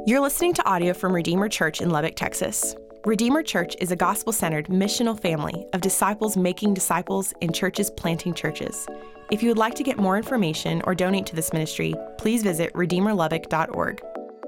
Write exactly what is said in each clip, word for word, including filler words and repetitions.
You're listening to audio from Redeemer Church in Lubbock, Texas. Redeemer Church is a gospel-centered missional family of disciples making disciples and churches planting churches. If you would like to get more information or donate to this ministry, please visit redeemer lubbock dot org.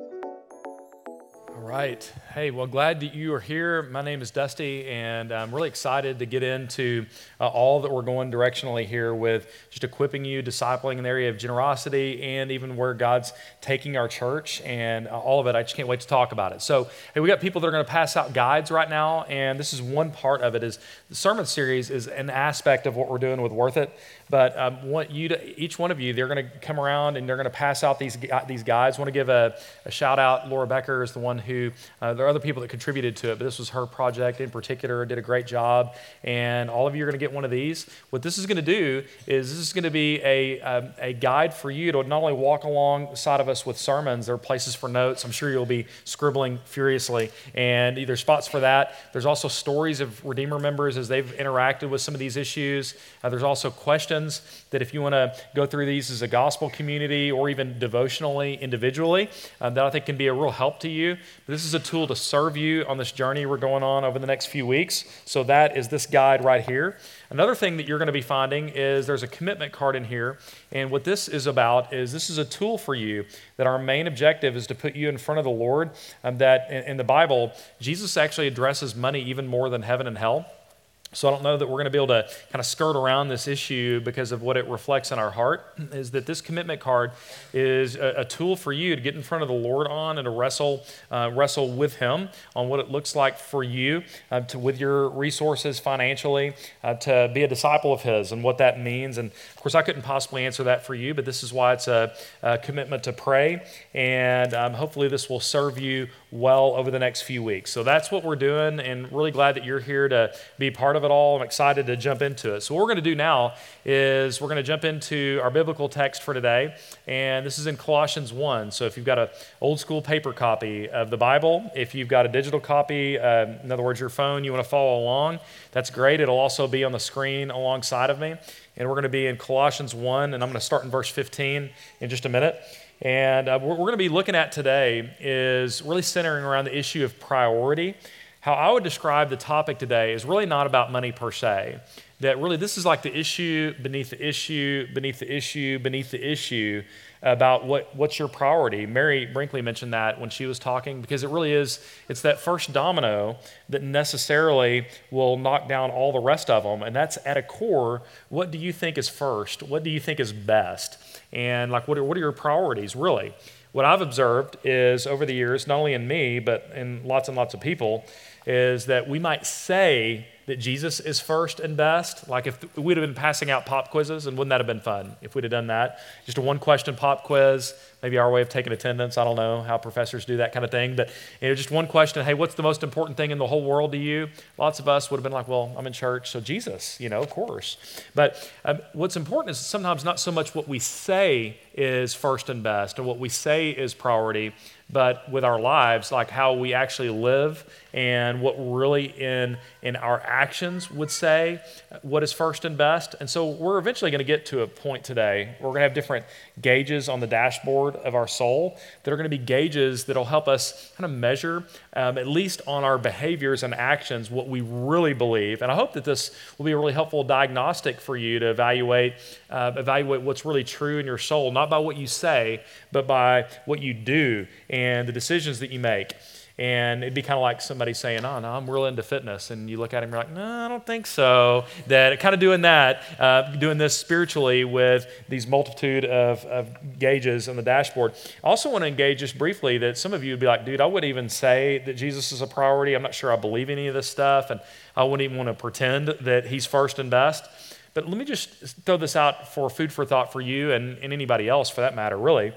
All right. Hey, well, glad that you are here. My name is Dusty, and I'm really excited to get into uh, all that we're going directionally here with just equipping you, discipling in the area of generosity, and even where God's taking our church, and uh, all of it. I just can't wait to talk about it. So, hey, we got people that are going to pass out guides right now, and this is one part of it. Is the sermon series is an aspect of what we're doing with Worth It, but um, want you to, each one of you, they're going to come around and they're going to pass out these these guides. I want to give a, a shout out. Laura Becker is the one who. Uh, there are other people that contributed to it, but this was her project in particular, did a great job, and all of you are going to get one of these. What this is going to do is this is going to be a, um, a guide for you to not only walk alongside of us with sermons, there are places for notes. I'm sure you'll be scribbling furiously, and there's spots for that. There's also stories of Redeemer members as they've interacted with some of these issues. Uh, there's also questions that if you want to go through these as a gospel community or even devotionally, individually, uh, that I think can be a real help to you. But this is a tool to serve you on this journey we're going on over the next few weeks. So that is this guide right here. Another thing that you're going to be finding is there's a commitment card in here. And what this is about is this is a tool for you that our main objective is to put you in front of the Lord. Um, that in, in the Bible, Jesus actually addresses money even more than heaven and hell. So I don't know that we're going to be able to kind of skirt around this issue because of what it reflects in our heart, is that this commitment card is a, a tool for you to get in front of the Lord on and to wrestle uh, wrestle with Him on what it looks like for you uh, to with your resources financially uh, to be a disciple of His and what that means. And of course, I couldn't possibly answer that for you, but this is why it's a, a commitment to pray, and um, hopefully this will serve you well over the next few weeks. So that's what we're doing, and really glad that you're here to be part of it all. I'm excited to jump into it. So what we're going to do now is we're going to jump into our biblical text for today, and this is in Colossians one. So if you've got an old school paper copy of the Bible, if you've got a digital copy, uh, in other words, your phone, you want to follow along, that's great. It'll also be on the screen alongside of me, and we're going to be in Colossians one, and I'm going to start in verse fifteen in just a minute. And uh, what we're going to be looking at today is really centering around the issue of priority. How I would describe the topic today is really not about money per se. That really this is like the issue beneath the issue, beneath the issue, beneath the issue about what, what's your priority. Mary Brinkley mentioned that when she was talking, because it really is, it's that first domino that necessarily will knock down all the rest of them. And that's at a core, what do you think is first? What do you think is best? And like, what are, what are your priorities, really? What I've observed is over the years, not only in me, but in lots and lots of people, is that we might say that Jesus is first and best. Like if we'd have been passing out pop quizzes, and wouldn't that have been fun if we'd have done that? Just a one question pop quiz, maybe our way of taking attendance. I don't know how professors do that kind of thing, but you know, just one question. Hey, what's the most important thing in the whole world to you? Lots of us would have been like, well, I'm in church, so Jesus, you know, of course. But um, what's important is sometimes not so much what we say is first and best, and what we say is priority, but with our lives, like how we actually live and what really in in our actions would say what is first and best. And so we're eventually going to get to a point today where we're going to have different gauges on the dashboard of our soul that are going to be gauges that will help us kind of measure, um, at least on our behaviors and actions, what we really believe. And I hope that this will be a really helpful diagnostic for you to evaluate, uh, evaluate what's really true in your soul, not by what you say, but by what you do and the decisions that you make. And it'd be kind of like somebody saying, oh, no, I'm real into fitness. And you look at him, you're like, no, I don't think so. That kind of doing that, uh, doing this spiritually with these multitude of, of gauges on the dashboard. I also want to engage just briefly that some of you would be like, dude, I wouldn't even say that Jesus is a priority. I'm not sure I believe any of this stuff. And I wouldn't even want to pretend that he's first and best. But let me just throw this out for food for thought for you and, and anybody else for that matter, really,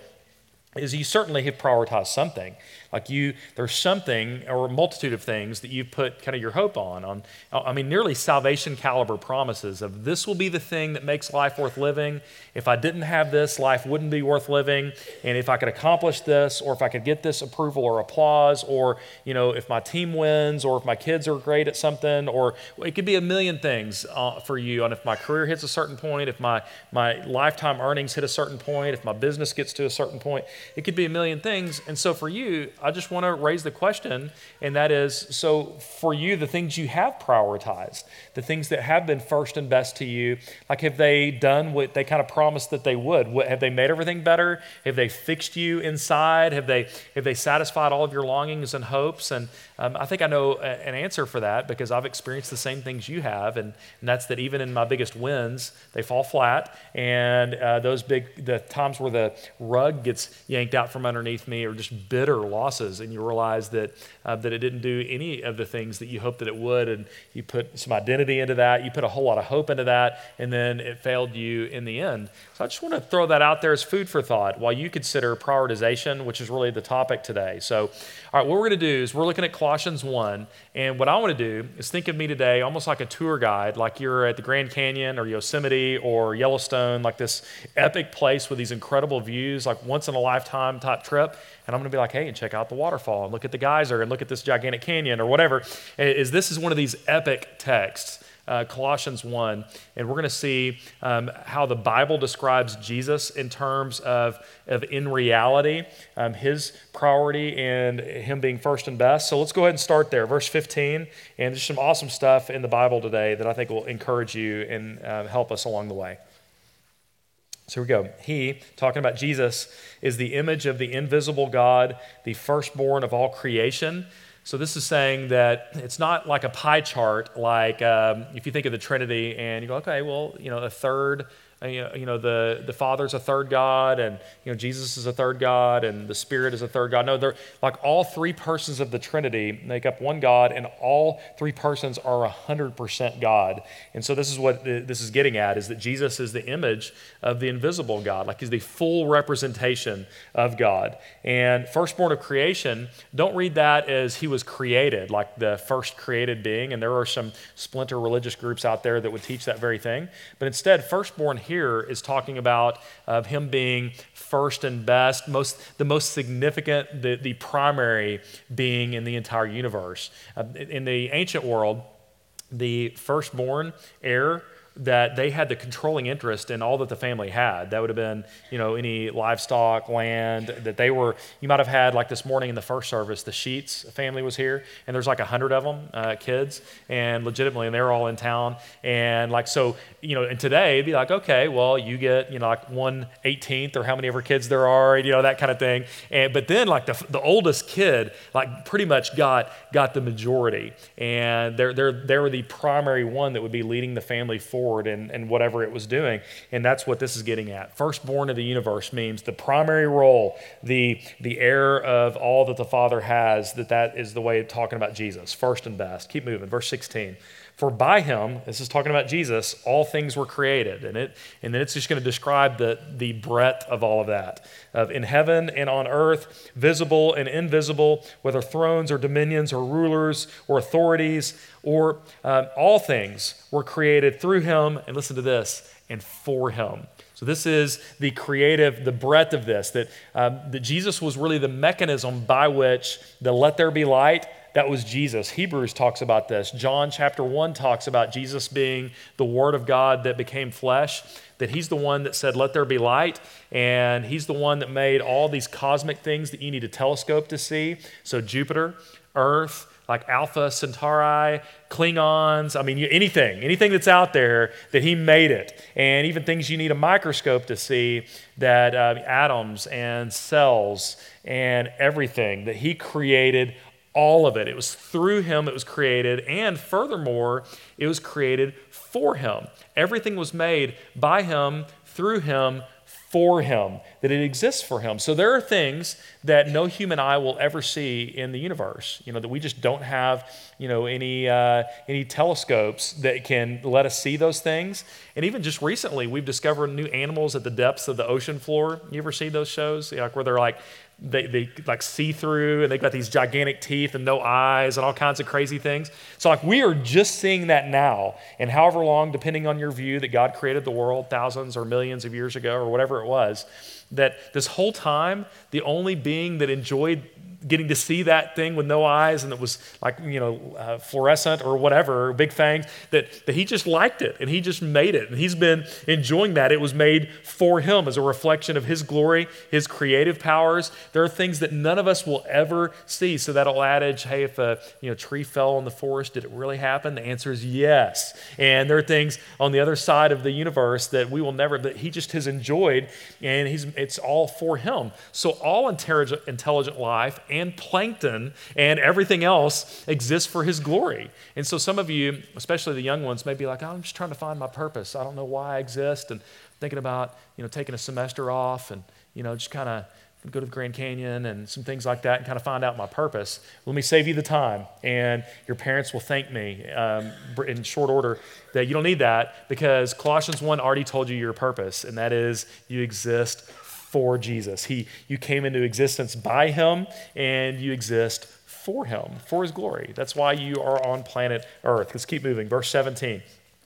is you certainly have prioritized something. Like you, there's something or a multitude of things that you've put kind of your hope on. On, I mean, nearly salvation caliber promises of this will be the thing that makes life worth living. If I didn't have this, life wouldn't be worth living. And if I could accomplish this, or if I could get this approval or applause, or you know, if my team wins, or if my kids are great at something, or it could be a million things uh, for you. And if my career hits a certain point, if my my lifetime earnings hit a certain point, if my business gets to a certain point, It could be a million things. And so for you, I just want to raise the question, and that is, so for you, the things you have prioritized, the things that have been first and best to you, like have they done what they kind of promised that they would? What, have they made everything better? Have they fixed you inside? Have they have they satisfied all of your longings and hopes? And um, I think I know a, an answer for that because I've experienced the same things you have, and, and that's that even in my biggest wins, they fall flat, and uh, those big, the times where the rug gets yanked out from underneath me are just bitter losses, and you realize that uh, that it didn't do any of the things that you hoped that it would, and you put some identity into that, you put a whole lot of hope into that, and then it failed you in the end. So I just want to throw that out there as food for thought while you consider prioritization, which is really the topic today. So, all right, what we're going to do is we're looking at Colossians one, and what I want to do is think of me today almost like a tour guide, like you're at the Grand Canyon or Yosemite or Yellowstone, like this epic place with these incredible views, like once in a lifetime type trip. And I'm going to be like, hey, and check out the waterfall and look at the geyser and look at this gigantic canyon or whatever. Is this is one of these epic texts, uh, Colossians one, and we're going to see um, how the Bible describes Jesus in terms of, of in reality, um, his priority and him being first and best. So let's go ahead and start there, verse fifteen, and there's some awesome stuff in the Bible today that I think will encourage you and uh, help us along the way. So here we go. He, talking about Jesus, is the image of the invisible God, the firstborn of all creation. So this is saying that it's not like a pie chart, like um, if you think of the Trinity and you go, okay, well, you know, a third, uh, you know, the, the Father's a third God, and, you know, Jesus is a third God, and the Spirit is a third God. No, they're like all three persons of the Trinity make up one God, and all three persons are one hundred percent God. And so this is what the, this is getting at, is that Jesus is the image of the invisible God, like he's the full representation of God. And firstborn of creation, don't read that as he was created, like the first created being, and there are some splinter religious groups out there that would teach that very thing. But instead, firstborn here is talking about uh, him being first and best, most the most significant, the, the primary being in the entire universe. Uh, in the ancient world, the firstborn heir, that they had the controlling interest in all that the family had. That would have been, you know, any livestock, land that they were, you might have had, like this morning in the first service, the Sheets family was here, and there's like a hundred of them, uh, kids, and legitimately, and they were all in town. And like, so, you know, and today it'd be like, okay, well, you get, you know, like one eighteenth or how many ever kids there are, you know, that kind of thing. And, but then like the, the oldest kid, like pretty much got, got the majority. And they're, they're, they were the primary one that would be leading the family forward and, and whatever it was doing. And that's what this is getting at. Firstborn of the universe means the primary role, the, the heir of all that the Father has, that that is the way of talking about Jesus, first and best. Keep moving, verse sixteen. For by him, this is talking about Jesus, all things were created. And it, and then it's just going to describe the, the breadth of all of that. Of in heaven and on earth, visible and invisible, whether thrones or dominions or rulers or authorities, or um, all things were created through him, and listen to this, and for him. So this is the creative, the breadth of this, that, um, that Jesus was really the mechanism by which the let there be light, that was Jesus. Hebrews talks about this. John chapter one talks about Jesus being the Word of God that became flesh, that he's the one that said, let there be light, and he's the one that made all these cosmic things that you need a telescope to see. So Jupiter, Earth, like Alpha Centauri, Klingons, I mean, you, anything, anything that's out there, that he made it. And even things you need a microscope to see, that uh, atoms and cells and everything, that he created all of it. It was through him it was created, and furthermore, it was created for him. Everything was made by him, through him, for him, that it exists for him. So there are things that no human eye will ever see in the universe, you know, that we just don't have, you know, any uh, any telescopes that can let us see those things. And even just recently, we've discovered new animals at the depths of the ocean floor. You ever see those shows? Like where they're like, They, they like see through, and they've got these gigantic teeth and no eyes and all kinds of crazy things. So like we are just seeing that now, and however long, depending on your view, that God created the world thousands or millions of years ago or whatever it was, that this whole time, the only being that enjoyed getting to see that thing with no eyes and it was like, you know, uh, fluorescent or whatever, big fangs, that, that he just liked it and he just made it. And he's been enjoying that. It was made for him as a reflection of his glory, his creative powers. There are things that none of us will ever see. So that old adage, hey, if a you know, tree fell in the forest, did it really happen? The answer is yes. And there are things on the other side of the universe that we will never, that he just has enjoyed, and he's it's all for him. So all intelligent, intelligent life and plankton and everything else exists for his glory. And so some of you, especially the young ones, may be like, oh, I'm just trying to find my purpose. I don't know why I exist, and thinking about, you know, taking a semester off and, you know, just kind of go to the Grand Canyon and some things like that and kind of find out my purpose. Let me save you the time, and your parents will thank me um, in short order that you don't need that, because Colossians one already told you your purpose, and that is you exist for Jesus. He, you came into existence by him, and you exist for him, for his glory. That's why you are on planet Earth. Let's keep moving. Verse seventeen.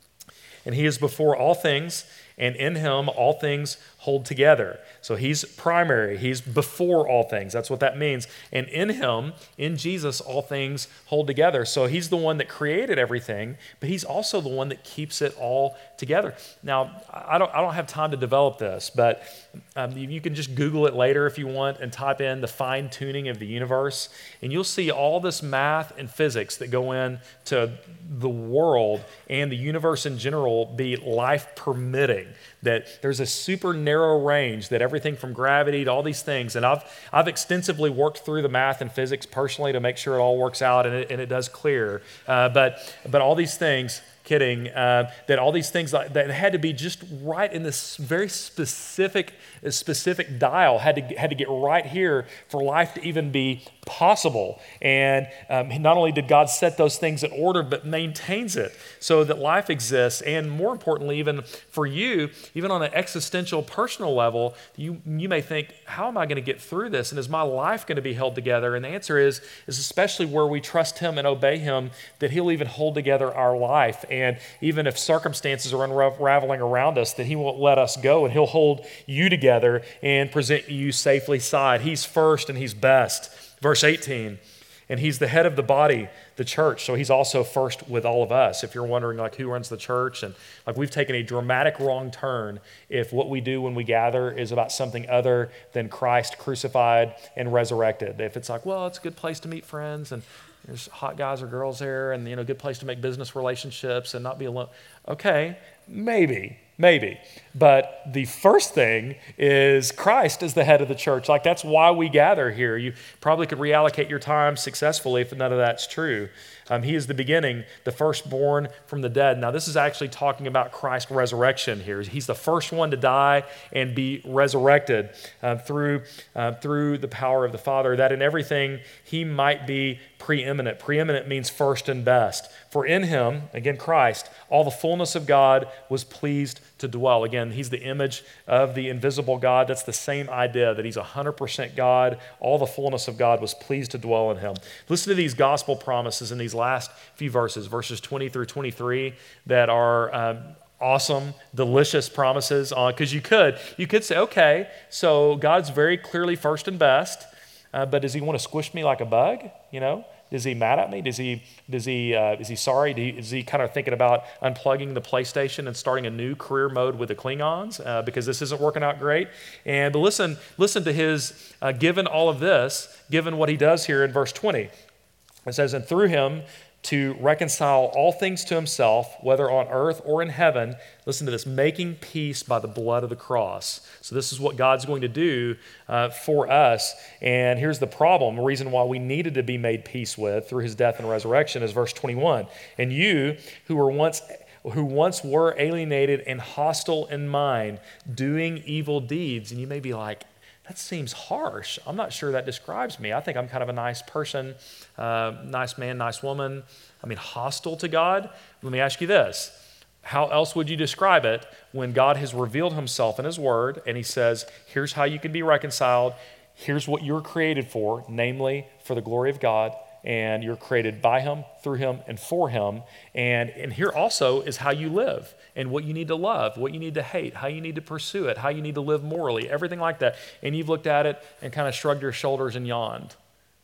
And he is before all things, and in him all things hold together. So he's primary. He's before all things. That's what that means. And in him, in Jesus, all things hold together. So he's the one that created everything, but he's also the one that keeps it all together. Now, I don't, I don't have time to develop this, but um, you, you can just Google it later if you want and type in the fine-tuning of the universe, and you'll see all this math and physics that go into the world and the universe in general be life permitting. That there's a super narrow range, that everything from gravity to all these things, and I've I've extensively worked through the math and physics personally to make sure it all works out, and it, and it does clear. Uh, but but all these things, kidding, uh, that all these things that had to be just right in this very specific specific dial had to had to get right here for life to even be possible. And um, not only did God set those things in order, but maintains it so that life exists. And more importantly, even for you, even on an existential personal level, you you may think, how am I going to get through this? And is my life going to be held together? And the answer is, is especially where we trust him and obey him, that he'll even hold together our life. And even if circumstances are unraveling around us, that he won't let us go, and he'll hold you together and present you safely side. He's first and he's best. Verse eighteen, and he's the head of the body, the church. So he's also first with all of us. If you're wondering like who runs the church, and like we've taken a dramatic wrong turn if what we do when we gather is about something other than Christ crucified and resurrected. If it's like, well, it's a good place to meet friends, and there's hot guys or girls there, and you know, good place to make business relationships and not be alone. Okay, maybe. Maybe. But the first thing is Christ is the head of the church. Like that's why we gather here. You probably could reallocate your time successfully if none of that's true. Um, he is the beginning, the firstborn from the dead. Now this is actually talking about Christ's resurrection here. He's the first one to die and be resurrected uh, through, uh, through the power of the Father, that in everything he might be preeminent. Preeminent means first and best. For in him, again Christ, all the fullness of God was pleased to dwell. Again, he's the image of the invisible God. That's the same idea, that he's one hundred percent God. All the fullness of God was pleased to dwell in him. Listen to these gospel promises in these last few verses, verses twenty through twenty-three, that are um, awesome, delicious promises. Because uh, you could, you could say, okay, so God's very clearly first and best, uh, but does he want to squish me like a bug? You know? Is he mad at me? Does he, does he, uh, is he sorry? Is he kind of thinking about unplugging the PlayStation and starting a new career mode with the Klingons uh, because this isn't working out great? And but listen, listen to his, uh, given all of this, given what he does here in verse twenty. It says, and through him to reconcile all things to himself, whether on earth or in heaven. Listen to this, making peace by the blood of the cross. So this is what God's going to do uh, for us. And here's the problem, the reason why we needed to be made peace with through his death and resurrection is verse twenty-one. And you who were once who once were alienated and hostile in mind, doing evil deeds. And you may be like, that seems harsh. I'm not sure that describes me. I think I'm kind of a nice person, uh, nice man, nice woman. I mean, hostile to God. Let me ask you this. How else would you describe it when God has revealed himself in his word and he says, here's how you can be reconciled. Here's what you're created for, namely for the glory of God. And you're created by him, through him, and for him. And, and here also is how you live and what you need to love, what you need to hate, how you need to pursue it, how you need to live morally, everything like that. And you've looked at it and kind of shrugged your shoulders and yawned.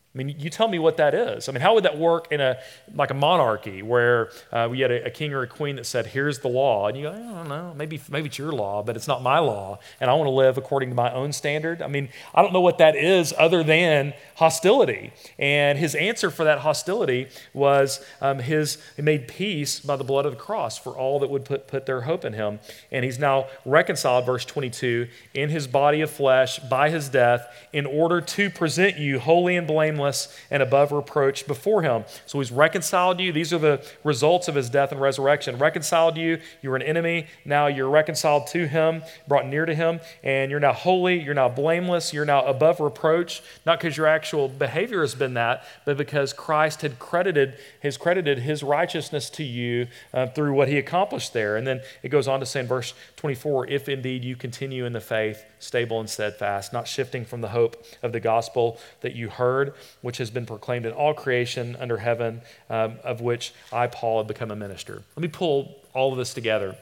I mean, you tell me what that is. I mean, how would that work in a like a monarchy where uh, we had a, a king or a queen that said, here's the law, and you go, I don't know, maybe maybe it's your law, but it's not my law, and I want to live according to my own standard. I mean, I don't know what that is other than hostility. And his answer for that hostility was um, his he made peace by the blood of the cross for all that would put, put their hope in him. And he's now reconciled, verse twenty-two, in his body of flesh by his death in order to present you holy and blameless and above reproach before him. So he's reconciled you. These are the results of his death and resurrection. Reconciled you. You were an enemy. Now you're reconciled to him, brought near to him, and you're now holy. You're now blameless. You're now above reproach, not because your actual behavior has been that, but because Christ had credited, has credited his righteousness to you uh, through what he accomplished there. And then it goes on to say in verse twenty-four, if indeed you continue in the faith, stable and steadfast, not shifting from the hope of the gospel that you heard, which has been proclaimed in all creation under heaven, um, of which I, Paul, have become a minister. Let me pull all of this together.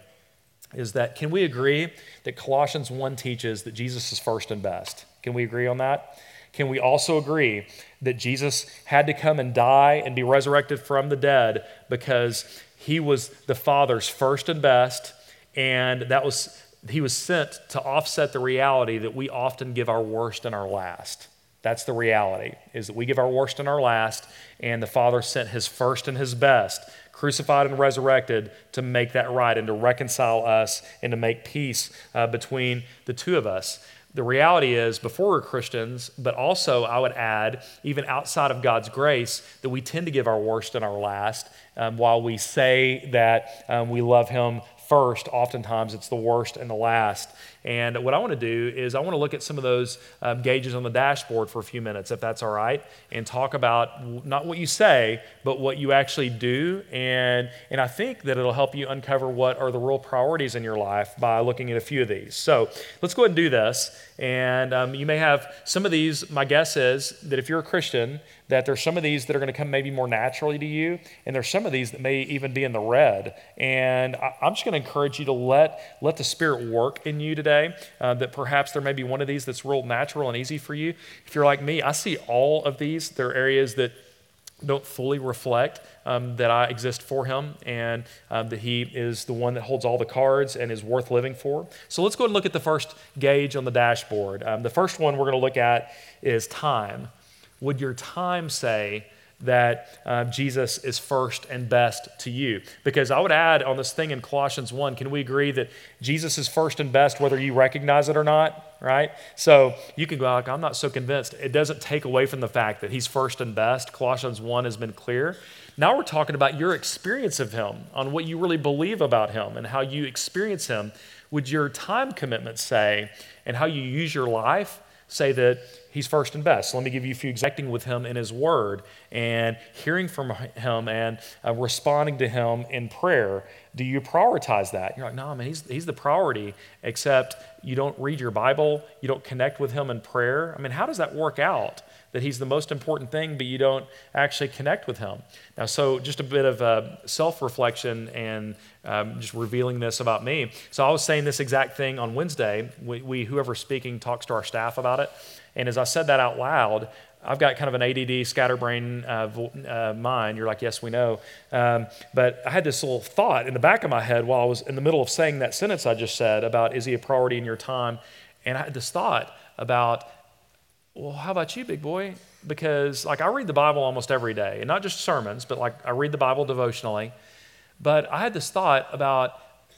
Is that, can we agree that Colossians one teaches that Jesus is first and best? Can we agree on that? Can we also agree that Jesus had to come and die and be resurrected from the dead because he was the Father's first and best, and that was he was sent to offset the reality that we often give our worst and our last. That's the reality, is that we give our worst and our last, and the Father sent his first and his best, crucified and resurrected, to make that right and to reconcile us and to make peace uh, between the two of us. The reality is, before we're Christians, but also I would add, even outside of God's grace, that we tend to give our worst and our last. Um, while we say that um, we love him first, oftentimes it's the worst and the last. And what I want to do is I want to look at some of those um, gauges on the dashboard for a few minutes, if that's all right, and talk about not what you say, but what you actually do. And, and I think that it'll help you uncover what are the real priorities in your life by looking at a few of these. So let's go ahead and do this. And um, you may have some of these. My guess is that if you're a Christian, that there's some of these that are going to come maybe more naturally to you, and there's some of these that may even be in the red. And I, I'm just going to encourage you to let, let the Spirit work in you today, uh, that perhaps there may be one of these that's real natural and easy for you. If you're like me, I see all of these. There are areas that don't fully reflect um, that I exist for him, and um, that he is the one that holds all the cards and is worth living for. So let's go ahead and look at the first gauge on the dashboard. Um, the first one we're going to look at is time. Would your time say that uh, Jesus is first and best to you? Because I would add on this thing in Colossians one, can we agree that Jesus is first and best whether you recognize it or not, right? So you can go like, I'm not so convinced. It doesn't take away from the fact that he's first and best. Colossians one has been clear. Now we're talking about your experience of him, on what you really believe about him and how you experience him. Would your time commitment say, and how you use your life, say that he's first and best? So let me give you a few exacting with him in his word and hearing from him and uh, responding to him in prayer. Do you prioritize that? You're like, no, man, he's, he's the priority, except you don't read your Bible, you don't connect with him in prayer. I mean, how does that work out? That he's the most important thing, but you don't actually connect with him. Now, so just a bit of uh, self-reflection and um, just revealing this about me. So I was saying this exact thing on Wednesday. We, we whoever's speaking talks to our staff about it. And as I said that out loud, I've got kind of an A D D, scatterbrain uh, uh, mind. You're like, yes, we know. Um, but I had this little thought in the back of my head while I was in the middle of saying that sentence I just said about, is he a priority in your time? And I had this thought about, well, how about you, big boy? Because like I read the Bible almost every day, and not just sermons, but like I read the Bible devotionally. But I had this thought about,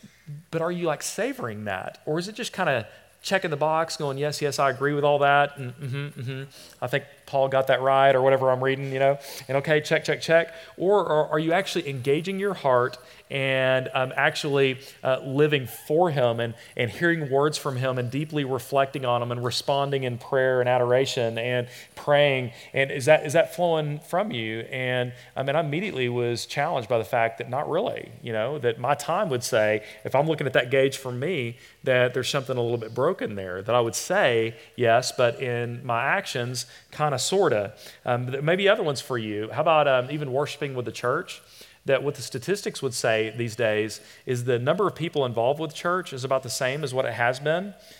but are you like savoring that? Or is it just kind of checking the box, going, yes, yes, I agree with all that. And mm-hmm, mm-hmm. I think Paul got that right, or whatever I'm reading, you know. And okay, check, check, check. Or, or are you actually engaging your heart and um, actually uh, living for him and, and hearing words from him and deeply reflecting on them and responding in prayer and adoration and praying? And is that is that flowing from you? And I mean, I immediately was challenged by the fact that not really, you know, that my time would say, if I'm looking at that gauge for me, that there's something a little bit broken there, that I would say yes, but in my actions, kind of, sort of. Um, maybe other ones for you. How about um, even worshiping with the church? That what the statistics would say these days is the number of people involved with church is about the same as what it has been.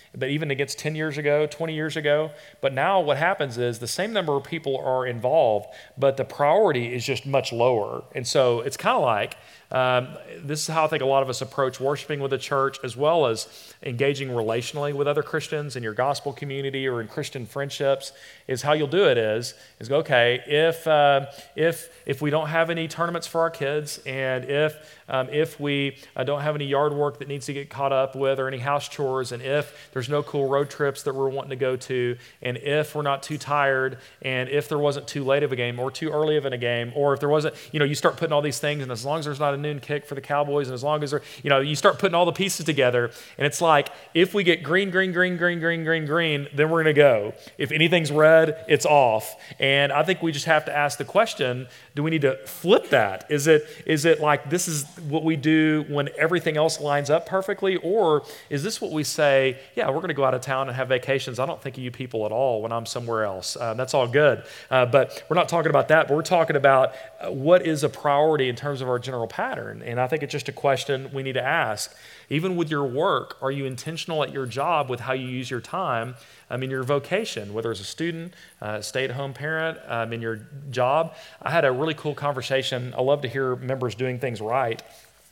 but even against ten years ago, twenty years ago. But now what happens is the same number of people are involved, but the priority is just much lower. And so it's kind of like, um, this is how I think a lot of us approach worshiping with the church, as well as engaging relationally with other Christians in your gospel community or in Christian friendships, is how you'll do it is, is go, okay, if, uh, if, if we don't have any tournaments for our kids, and if, um, if we uh, don't have any yard work that needs to get caught up with or any house chores, and if there's no cool road trips that we're wanting to go to, and if we're not too tired, and if there wasn't too late of a game or too early of in a game, or if there wasn't, you know, you start putting all these things, and as long as there's not a noon kick for the Cowboys, and as long as there, you know, you start putting all the pieces together, and it's like, if we get green, green, green, green, green, green, green, then we're going to go. If anything's red, it's off. And I think we just have to ask the question, do we need to flip that? Is it, is it like this is what we do when everything else lines up perfectly? Or is this what we say, yeah, we're going to go out of town and have vacations. I don't think of you people at all when I'm somewhere else. Uh, that's all good. Uh, but we're not talking about that, but we're talking about uh, what is a priority in terms of our general pattern. And I think it's just a question we need to ask. Even with your work, are you intentional at your job with how you use your time? I mean, your vocation, whether as a student, uh, stay-at-home parent, um, in your job. I had a really cool conversation. I love to hear members doing things right.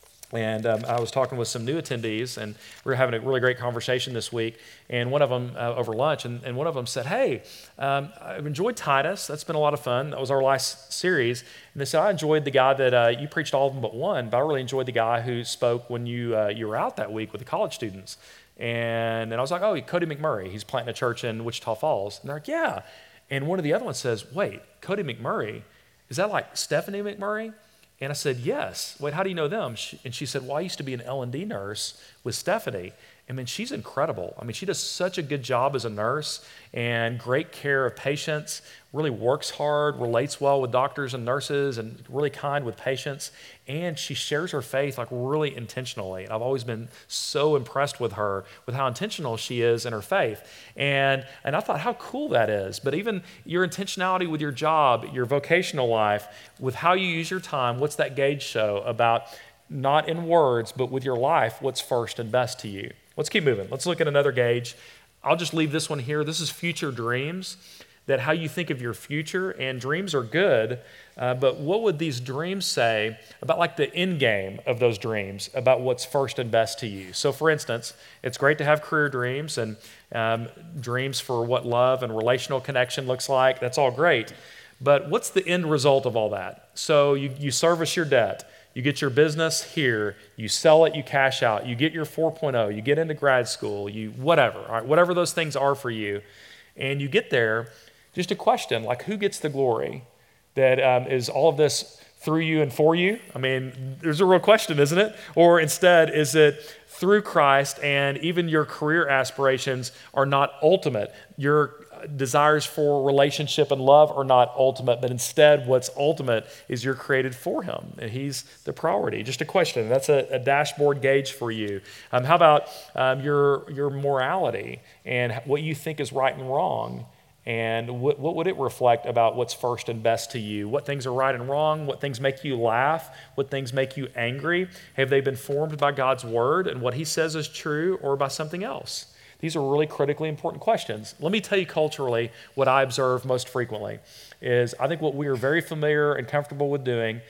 And um, I was talking with some new attendees, and we were having a really great conversation this week. And one of them uh, over lunch, and, and one of them said, hey, um, I've enjoyed Titus. That's been a lot of fun. That was our last series. And they said, I enjoyed the guy that uh, you preached all of them but one, but I really enjoyed the guy who spoke when you uh, you were out that week with the college students. And, and I was like, oh, Cody McMurray. He's planting a church in Wichita Falls. And they're like, yeah. And one of the other ones says, wait, Cody McMurray, is that like Stephanie McMurray? And I said, yes. Wait, how do you know them? She, and she said, well, I used to be an L and D nurse with Stephanie. I mean, she's incredible. I mean, she does such a good job as a nurse and great care of patients, really works hard, relates well with doctors and nurses, and really kind with patients. And she shares her faith like really intentionally. I've always been so impressed with her, with how intentional she is in her faith. And, and I thought, how cool that is. But even your intentionality with your job, your vocational life, with how you use your time, what's that gauge show about, not in words, but with your life, what's first and best to you? Let's keep moving. Let's look at another gauge. I'll just leave this one here. This is future dreams, that how you think of your future, and dreams are good, uh, but what would these dreams say about like the end game of those dreams, about what's first and best to you? So for instance, it's great to have career dreams and um, dreams for what love and relational connection looks like. That's all great. But what's the end result of all that? So you, you service your debt. You get your business here, you sell it, you cash out, you get your four point oh, you get into grad school, you whatever, all right, whatever those things are for you, and you get there, just a question, like who gets the glory? That um, is all of this through you and for you? I mean, there's a real question, isn't it? Or instead, is it through Christ, and even your career aspirations are not ultimate? Your desires for relationship and love are not ultimate, but instead what's ultimate is you're created for him, and he's the priority. Just a question. That's a, a dashboard gauge for you. Um, how about um, your, your morality and what you think is right and wrong? And what, what would it reflect about what's first and best to you? What things are right and wrong? What things make you laugh? What things make you angry? Have they been formed by God's word and what he says is true, or by something else? These are really critically important questions. Let me tell you culturally what I observe most frequently is I think what we are very familiar and comfortable with doing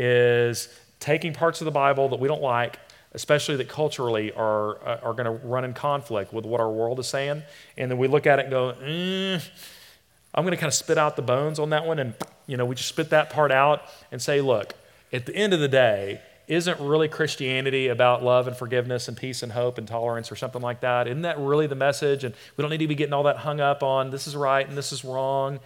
is taking parts of the Bible that we don't like, especially that culturally are, uh, are going to run in conflict with what our world is saying, and then we look at it and go, mm, I'm going to kind of spit out the bones on that one, and you know, we just spit that part out and say, look, at the end of the day, isn't really Christianity about love and forgiveness and peace and hope and tolerance or something like that? Isn't that really the message? And we don't need to be getting all that hung up on this is right and this is wrong,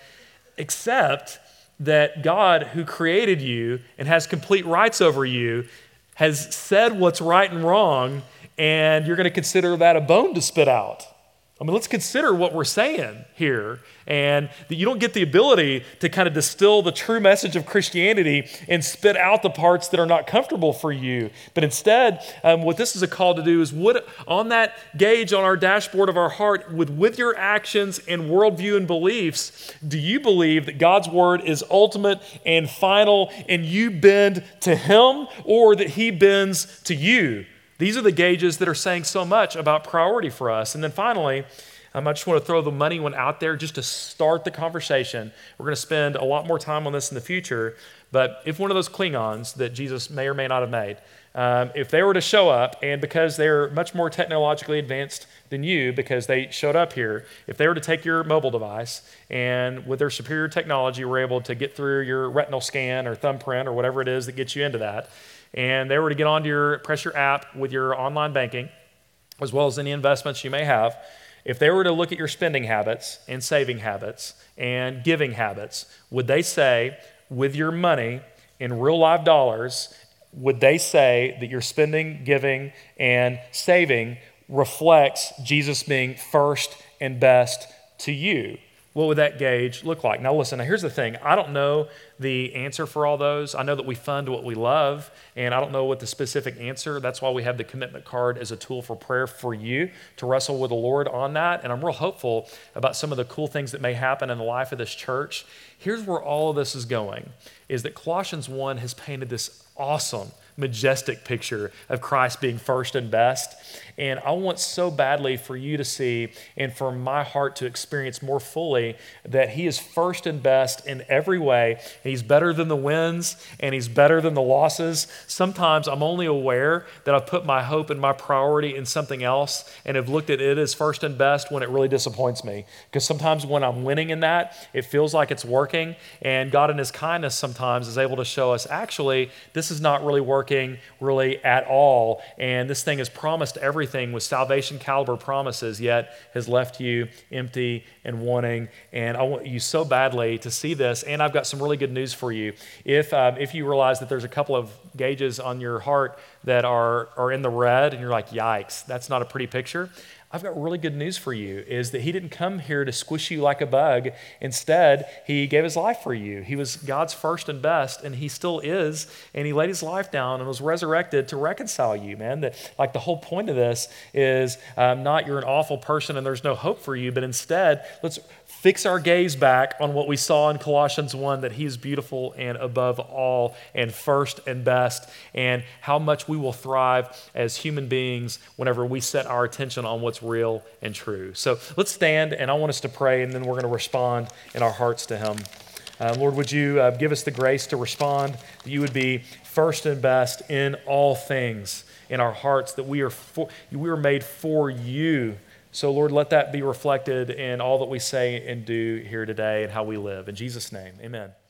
except that God, who created you and has complete rights over you, has said what's right and wrong, and you're going to consider that a bone to spit out. I mean, let's consider what we're saying here, and that you don't get the ability to kind of distill the true message of Christianity and spit out the parts that are not comfortable for you. But instead, um, what this is a call to do is what on that gauge on our dashboard of our heart, with, with your actions and worldview and beliefs, do you believe that God's word is ultimate and final and you bend to him, or that he bends to you? These are the gauges that are saying so much about priority for us. And then finally, um, I just want to throw the money one out there just to start the conversation. We're going to spend a lot more time on this in the future, but if one of those Klingons that Jesus may or may not have made, um, if they were to show up, and because they're much more technologically advanced than you, because they showed up here, if they were to take your mobile device and with their superior technology were able to get through your retinal scan or thumbprint or whatever it is that gets you into that, and they were to get onto your, press your app with your online banking, as well as any investments you may have, if they were to look at your spending habits and saving habits and giving habits, would they say, with your money in real live dollars, would they say that your spending, giving, and saving reflects Jesus being first and best to you? What would that gauge look like? Now listen, now here's the thing. I don't know the answer for all those. I know that we fund what we love, and I don't know what the specific answer. That's why we have the commitment card as a tool for prayer for you to wrestle with the Lord on that. And I'm real hopeful about some of the cool things that may happen in the life of this church. Here's where all of this is going, is that Colossians one has painted this awesome, majestic picture of Christ being first and best. And I want so badly for you to see and for my heart to experience more fully that he is first and best in every way. And he's better than the wins and he's better than the losses. Sometimes I'm only aware that I've put my hope and my priority in something else and have looked at it as first and best when it really disappoints me. Because sometimes when I'm winning in that, it feels like it's working. And God in his kindness sometimes is able to show us, actually, this is not really working really at all. And this thing has promised everything with salvation caliber promises, yet has left you empty and wanting. And I want you so badly to see this. And I've got some really good news for you. If um, if you realize that there's a couple of gauges on your heart that are, are in the red and you're like, yikes, that's not a pretty picture, I've got really good news for you, is that he didn't come here to squish you like a bug. Instead, he gave his life for you. He was God's first and best, and he still is, and he laid his life down and was resurrected to reconcile you, man. That, like, the whole point of this is um, not you're an awful person and there's no hope for you, but instead, let's fix our gaze back on what we saw in Colossians one, that he is beautiful and above all and first and best, and how much we will thrive as human beings whenever we set our attention on what's real and true. So let's stand, and I want us to pray, and then we're going to respond in our hearts to him. Uh, Lord, would you uh, give us the grace to respond, that you would be first and best in all things in our hearts, that we are for, we are made for you. So Lord, let that be reflected in all that we say and do here today and how we live. In Jesus' name, amen.